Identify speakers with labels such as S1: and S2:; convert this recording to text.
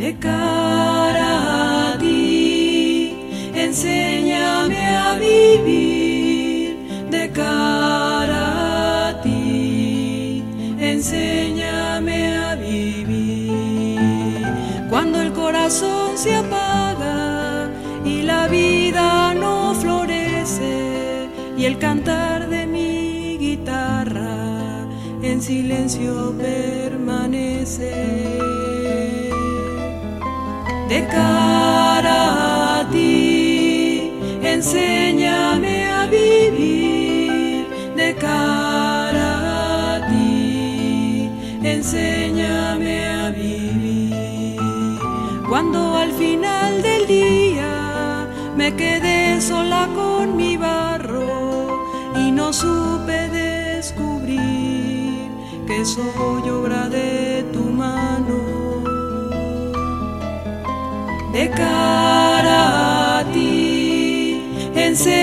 S1: De cara a ti, enséñame a vivir. De cara a ti, enséñame a vivir. Cuando el corazón se apaga y la vida no florece, y el cantar de mi guitarra en silencio permanece. De cara a ti, enséñame a vivir. De cara a ti, enséñame a vivir. Cuando al final del día me quedé sola con mi barro y no supe descubrir que soy obra de tu mano. De cara a ti, enséñame